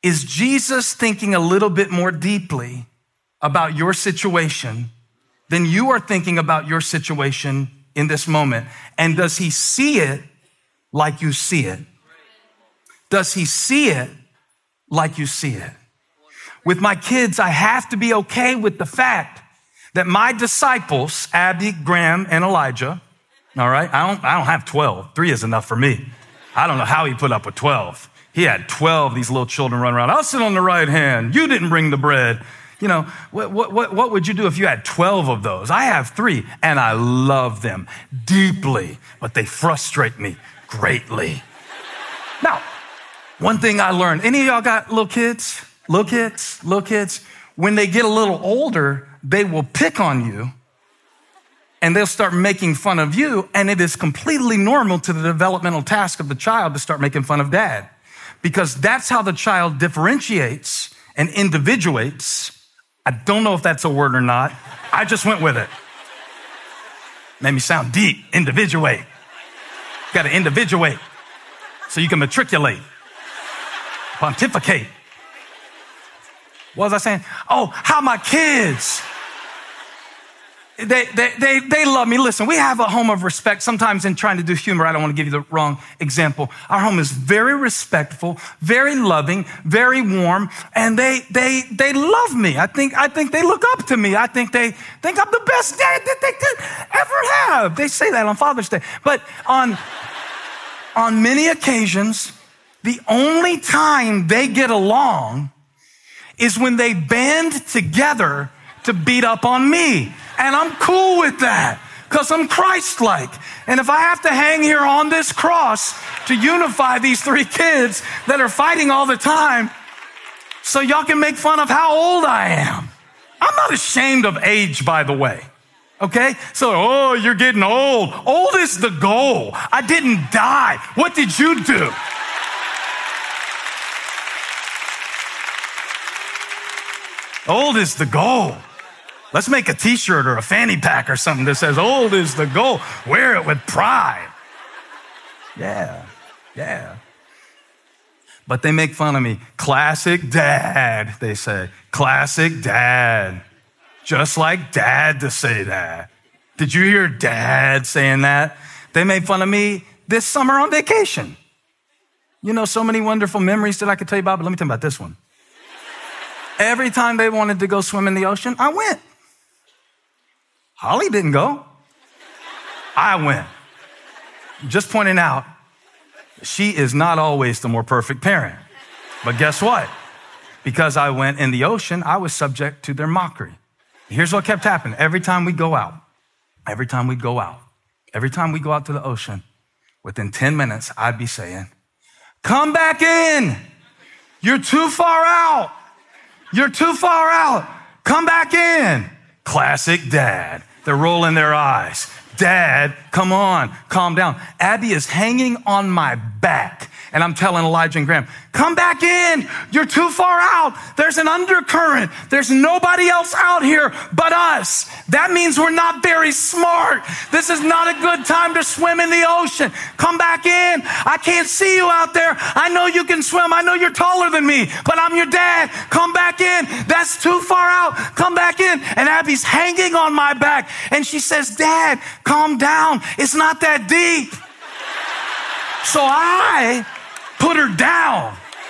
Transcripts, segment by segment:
is Jesus thinking a little bit more deeply about your situation than you are thinking about your situation in this moment? And does he see it like you see it? Does he see it like you see it? With my kids, I have to be okay with the fact that my disciples, Abby, Graham, and Elijah, all right, I don't have 12. 3 is enough for me. I don't know how he put up with 12. He had 12, these little children running around. I'll sit on the right hand. You didn't bring the bread. You know, what would you do if you had 12 of those? I have 3, and I love them deeply, but they frustrate me greatly. Now, one thing I learned, any of y'all got little kids? Little kids? When they get a little older, they will pick on you, and they'll start making fun of you, and it is completely normal to the developmental task of the child to start making fun of dad, because that's how the child differentiates and individuates. I don't know if that's a word or not. I just went with it. Made me sound deep. Individuate. Got to individuate so you can matriculate, pontificate. What was I saying? Oh, how my kids. They love me. Listen, we have a home of respect. Sometimes in trying to do humor, I don't want to give you the wrong example. Our home is very respectful, very loving, very warm, and they love me. I think they look up to me. I think they think I'm the best dad that they could ever have. They say that on Father's Day. But on many occasions, the only time they get along is when they band together to beat up on me. And I'm cool with that because I'm Christ-like. And if I have to hang here on this cross to unify these 3 kids that are fighting all the time so y'all can make fun of how old I am. I'm not ashamed of age, by the way. Okay? So, oh, you're getting old. Old is the goal. I didn't die. What did you do? Old is the goal. Let's make a t-shirt or a fanny pack or something that says, old is the goal. Wear it with pride. Yeah. But they make fun of me. Classic dad, they say. Classic dad. Just like dad to say that. Did you hear dad saying that? They made fun of me this summer on vacation. You know, so many wonderful memories that I could tell you about, but let me tell you about this one. Every time they wanted to go swim in the ocean, I went. Holly didn't go. I went. Just pointing out, she is not always the more perfect parent. But guess what? Because I went in the ocean, I was subject to their mockery. Here's what kept happening. Every time we go out to the ocean, within 10 minutes, I'd be saying, come back in. You're too far out. Come back in. Classic dad. They're rolling their eyes. Dad, come on, calm down. Abby is hanging on my back. And I'm telling Elijah and Graham, come back in. You're too far out. There's an undercurrent. There's nobody else out here but us. That means we're not very smart. This is not a good time to swim in the ocean. Come back in. I can't see you out there. I know you can swim. I know you're taller than me, but I'm your dad. Come back in. That's too far out. Come back in. And Abby's hanging on my back. And she says, Dad, calm down. It's not that deep. So I put her down.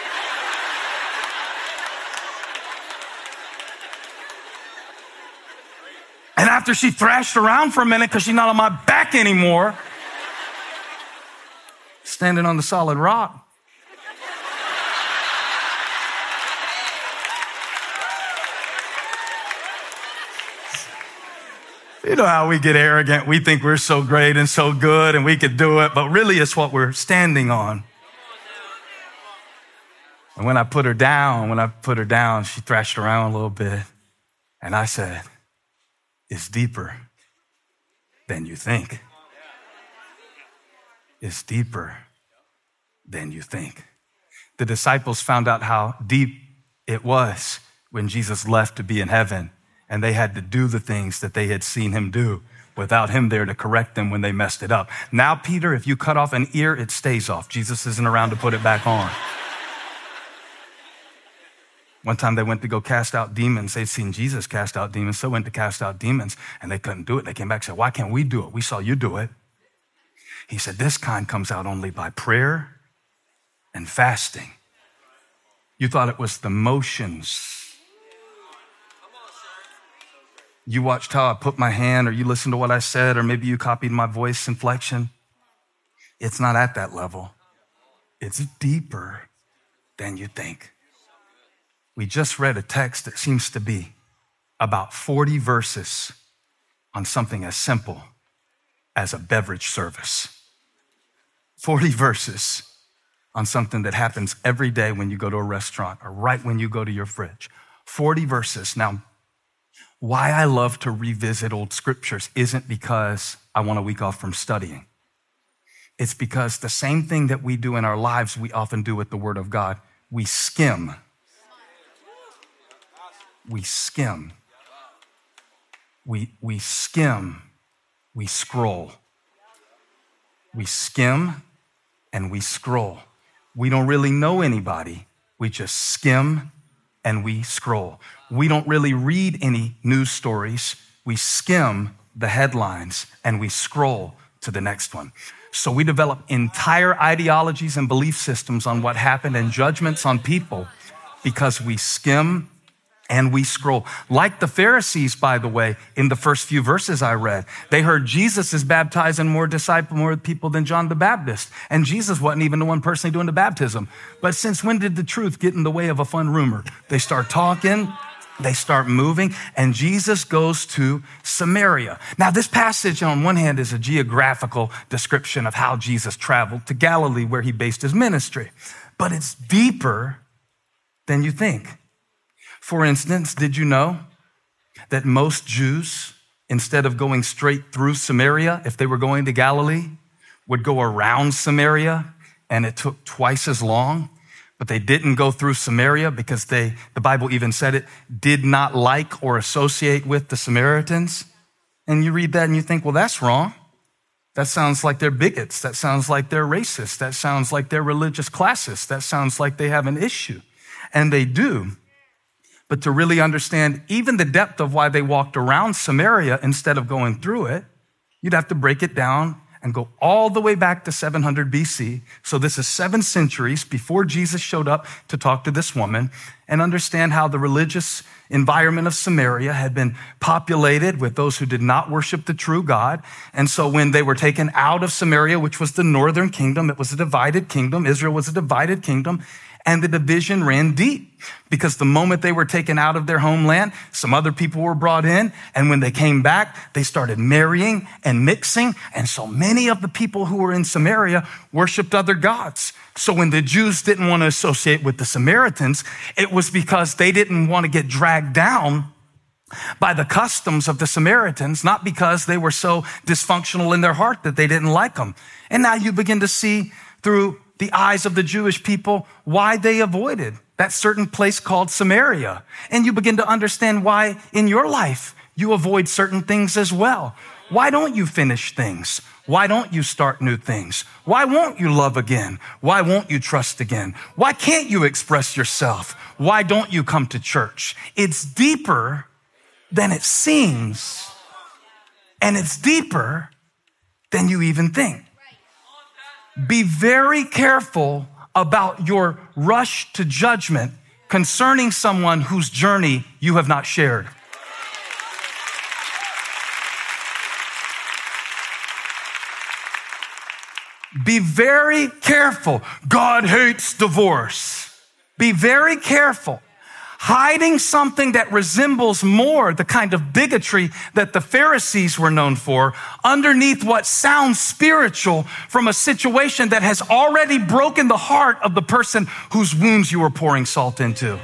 And after she thrashed around for a minute because she's not on my back anymore, standing on the solid rock. You know how we get arrogant. We think we're so great and so good and we could do it, but really it's what we're standing on. And when I put her down, she thrashed around a little bit. And I said, it's deeper than you think. It's deeper than you think. The disciples found out how deep it was when Jesus left to be in heaven, and they had to do the things that they had seen him do without him there to correct them when they messed it up. Now, Peter, if you cut off an ear, it stays off. Jesus isn't around to put it back on. One time they went to go cast out demons. They'd seen Jesus cast out demons, so went to cast out demons, and they couldn't do it. They came back and said, why can't we do it? We saw you do it. He said, this kind comes out only by prayer and fasting. You thought it was the motions. You watched how I put my hand, or you listened to what I said, or maybe you copied my voice inflection. It's not at that level. It's deeper than you think. We just read a text that seems to be about 40 verses on something as simple as a beverage service. 40 verses on something that happens every day when you go to a restaurant or right when you go to your fridge. 40 verses. Now, why I love to revisit old scriptures isn't because I want a week off from studying. It's because the same thing that we do in our lives, we often do with the Word of God. We skim. We skim. We skim. We scroll. We skim and we scroll. We don't really know anybody. We just skim and we scroll. We don't really read any news stories. We skim the headlines and we scroll to the next one. So we develop entire ideologies and belief systems on what happened and judgments on people because we skim and we scroll. Like the Pharisees, by the way, in the first few verses I read, they heard Jesus is baptizing more people than John the Baptist. And Jesus wasn't even the one personally doing the baptism. But since when did the truth get in the way of a fun rumor? They start talking, they start moving, and Jesus goes to Samaria. Now, this passage on one hand is a geographical description of how Jesus traveled to Galilee, where he based his ministry. But it's deeper than you think. For instance, did you know that most Jews, instead of going straight through Samaria, if they were going to Galilee, would go around Samaria, and it took twice as long? But they didn't go through Samaria because the Bible even said it, did not like or associate with the Samaritans. And you read that and you think, well, that's wrong. That sounds like they're bigots. That sounds like they're racist. That sounds like they're religious classists. That sounds like they have an issue. And they do. But to really understand even the depth of why they walked around Samaria instead of going through it, you'd have to break it down and go all the way back to 700 BC. So this is 7 centuries before Jesus showed up to talk to this woman, and understand how the religious environment of Samaria had been populated with those who did not worship the true God. And so when they were taken out of Samaria, which was the northern kingdom, it was a divided kingdom. Israel was a divided kingdom. And the division ran deep because the moment they were taken out of their homeland, some other people were brought in. And when they came back, they started marrying and mixing. And so many of the people who were in Samaria worshiped other gods. So when the Jews didn't want to associate with the Samaritans, it was because they didn't want to get dragged down by the customs of the Samaritans, not because they were so dysfunctional in their heart that they didn't like them. And now you begin to see through the eyes of the Jewish people why they avoided that certain place called Samaria. And you begin to understand why in your life you avoid certain things as well. Why don't you finish things? Why don't you start new things? Why won't you love again? Why won't you trust again? Why can't you express yourself? Why don't you come to church? It's deeper than it seems. And it's deeper than you even think. Be very careful about your rush to judgment concerning someone whose journey you have not shared. Be very careful. God hates divorce. Be very careful. Hiding something that resembles more the kind of bigotry that the Pharisees were known for underneath what sounds spiritual from a situation that has already broken the heart of the person whose wounds you were pouring salt into.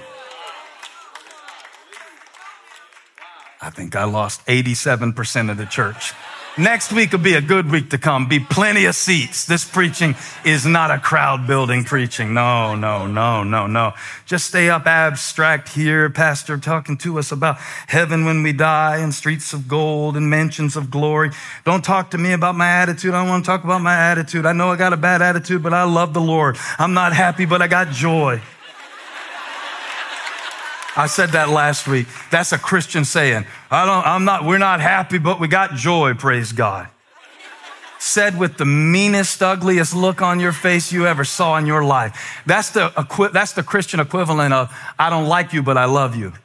I think I lost 87% of the church. Next week will be a good week to come. Be plenty of seats. This preaching is not a crowd building preaching. No. Just stay up abstract here. Pastor talking to us about heaven when we die and streets of gold and mansions of glory. Don't talk to me about my attitude. I don't want to talk about my attitude. I know I got a bad attitude, but I love the Lord. I'm not happy, but I got joy. I said that last week. That's a Christian saying. We're not happy, but we got joy, praise God. Said with the meanest, ugliest look on your face you ever saw in your life. That's the Christian equivalent of, I don't like you, but I love you.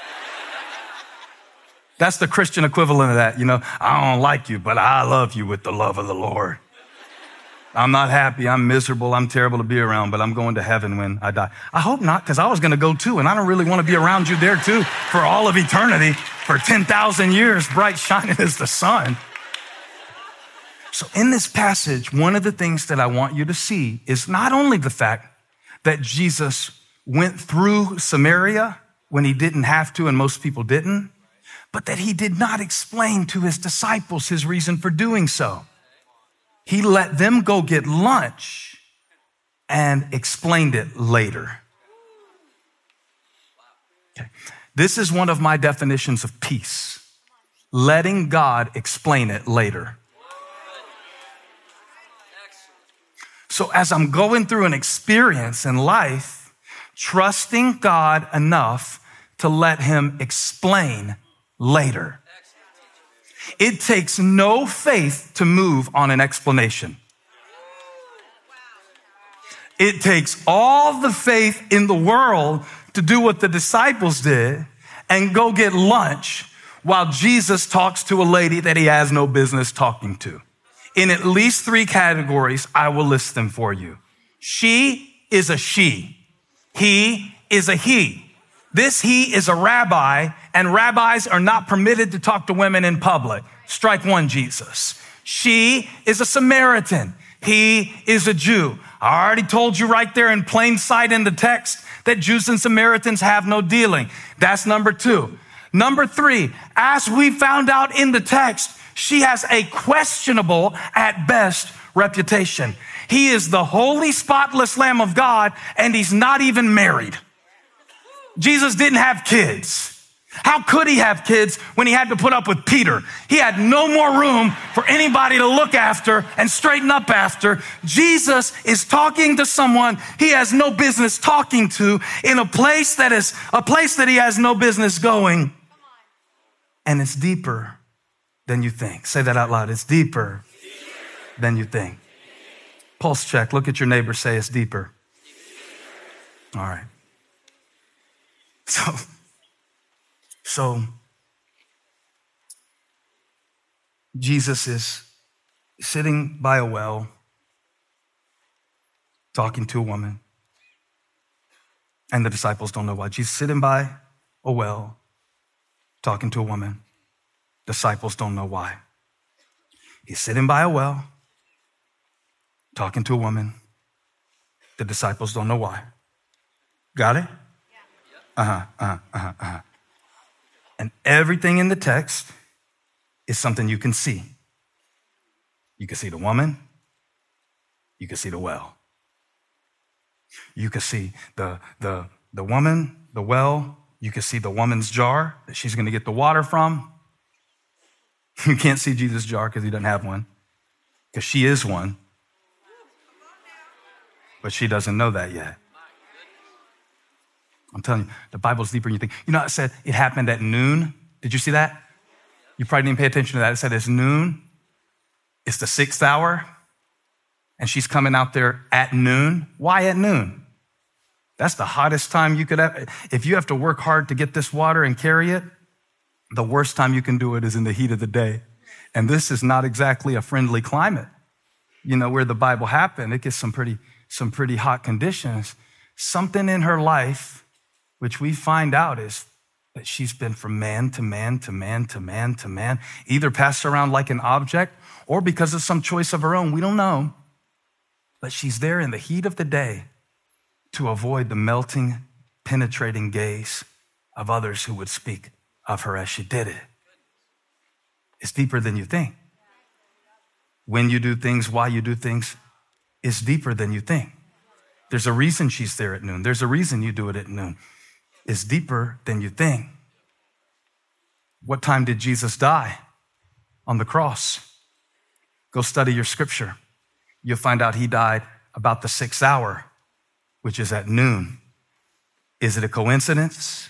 That's the Christian equivalent of that. I don't like you, but I love you with the love of the Lord. I'm not happy. I'm miserable. I'm terrible to be around, but I'm going to heaven when I die. I hope not, because I was going to go too, and I don't really want to be around you there too for all of eternity, for 10,000 years, bright shining as the sun. So in this passage, one of the things that I want you to see is not only the fact that Jesus went through Samaria when he didn't have to and most people didn't, but that he did not explain to his disciples his reason for doing so. He let them go get lunch and explained it later. Okay. This is one of my definitions of peace. Letting God explain it later. So as I'm going through an experience in life, trusting God enough to let him explain later. It takes no faith to move on an explanation. It takes all the faith in the world to do what the disciples did and go get lunch while Jesus talks to a lady that he has no business talking to. In at least 3 categories, I will list them for you. She is a she. He is a he. This he is a rabbi, and rabbis are not permitted to talk to women in public. Strike one, Jesus. She is a Samaritan. He is a Jew. I already told you right there in plain sight in the text that Jews and Samaritans have no dealing. That's number 2. Number 3, as we found out in the text, she has a questionable, at best, reputation. He is the holy, spotless Lamb of God, and he's not even married. Jesus didn't have kids. How could he have kids when he had to put up with Peter? He had no more room for anybody to look after and straighten up after. Jesus is talking to someone he has no business talking to in a place that he has no business going. And it's deeper than you think. Say that out loud. It's deeper than you think. Pulse check. Look at your neighbor. Say it's deeper. All right. So Jesus is sitting by a well, talking to a woman, and the disciples don't know why. Jesus sitting by a well, talking to a woman. Disciples don't know why. He's sitting by a well, talking to a woman. The disciples don't know why. Got it? And everything in the text is something you can see. You can see the woman. You can see the well. You can see the woman, the well. You can see the woman's jar that she's going to get the water from. You can't see Jesus' jar because he doesn't have one, because she is one. But she doesn't know that yet. I'm telling you, the Bible's deeper than you think. You know, it said it happened at noon. Did you see that? You probably didn't pay attention to that. It said it's noon. It's the 6th hour. And she's coming out there at noon. Why at noon? That's the hottest time you could have. If you have to work hard to get this water and carry it, the worst time you can do it is in the heat of the day. And this is not exactly a friendly climate. You know, where the Bible happened, it gets some pretty hot conditions. Something in her life, which we find out, is that she's been from man to man to man to man to man, either passed around like an object or because of some choice of her own. We don't know. But she's there in the heat of the day to avoid the melting, penetrating gaze of others who would speak of her as she did it. It's deeper than you think. When you do things, why you do things, is deeper than you think. There's a reason she's there at noon. There's a reason you do it at noon. It's deeper than you think. What time did Jesus die? On the cross. Go study your scripture. You'll find out he died about the 6th hour, which is at noon. Is it a coincidence?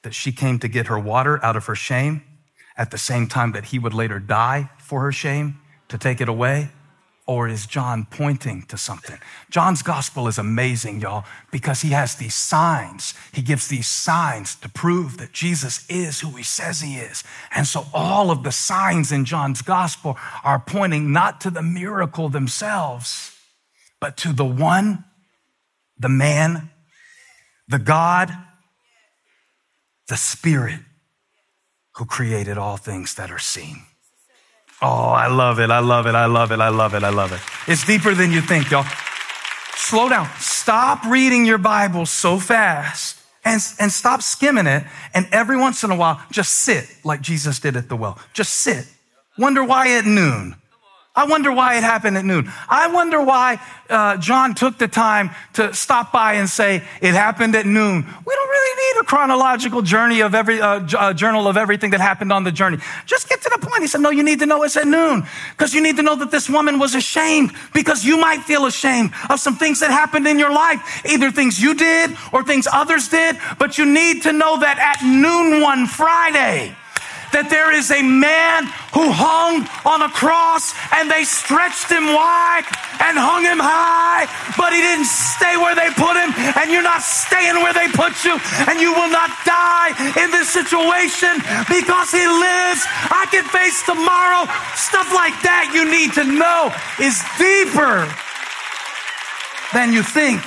that she came to get her water out of her shame at the same time that he would later die for her shame to take it away? Or is John pointing to something? John's gospel is amazing, y'all, because he has these signs. He gives these signs to prove that Jesus is who he says he is. And so all of the signs in John's gospel are pointing not to the miracle themselves, but to the one, the man, the God, the Spirit who created all things that are seen. Oh, I love it. I love it. I love it. I love it. I love it. It's deeper than you think, y'all. Slow down. Stop reading your Bible so fast and stop skimming it. And every once in a while, just sit like Jesus did at the well. Just sit. Wonder why at noon. I wonder why it happened at noon. I wonder why John took the time to stop by and say it happened at noon. We don't really need a chronological journey of every journal of everything that happened on the journey. Just get to the point. He said, no, you need to know it's at noon because you need to know that this woman was ashamed because you might feel ashamed of some things that happened in your life, either things you did or things others did. But you need to know that at noon one Friday, that there is a man who hung on a cross and they stretched him wide and hung him high, but he didn't stay where they put him, and you're not staying where they put you, and you will not die in this situation because he lives. I can face tomorrow. Stuff like that you need to know is deeper than you think.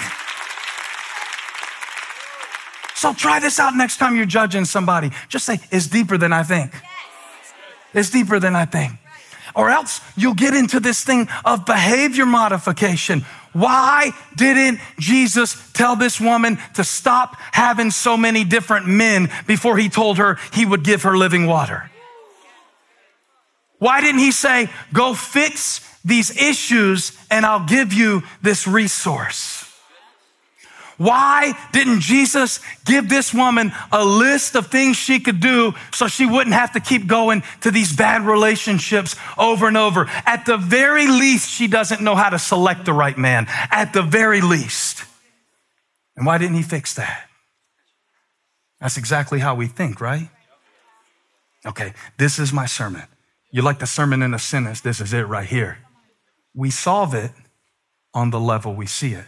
So try this out next time you're judging somebody. Just say, it's deeper than I think. It's deeper than I think. Or else you'll get into this thing of behavior modification. Why didn't Jesus tell this woman to stop having so many different men before he told her he would give her living water? Why didn't he say, go fix these issues and I'll give you this resource? Why didn't Jesus give this woman a list of things she could do so she wouldn't have to keep going to these bad relationships over and over? At the very least, she doesn't know how to select the right man. At the very least. And why didn't he fix that? That's exactly how we think, right? Okay, this is my sermon. You like the sermon in a sentence? This is it right here. We solve it on the level we see it.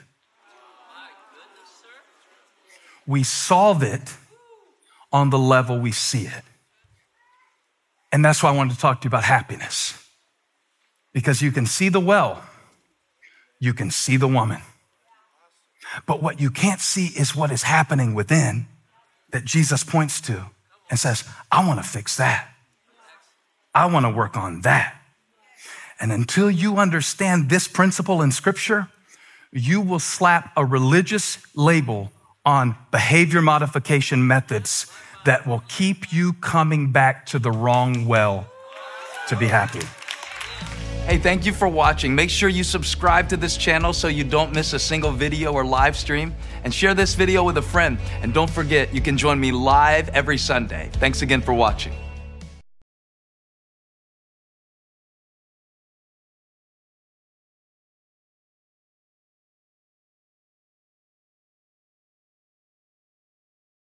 We solve it on the level we see it. And that's why I wanted to talk to you about happiness. Because you can see the well, you can see the woman. But what you can't see is what is happening within that Jesus points to and says, I want to fix that. I want to work on that. And until you understand this principle in Scripture, you will slap a religious label on behavior modification methods that will keep you coming back to the wrong well to be happy. Hey, thank you for watching. Make sure you subscribe to this channel so you don't miss a single video or live stream, and share this video with a friend. And don't forget, you can join me live every Sunday. Thanks again for watching.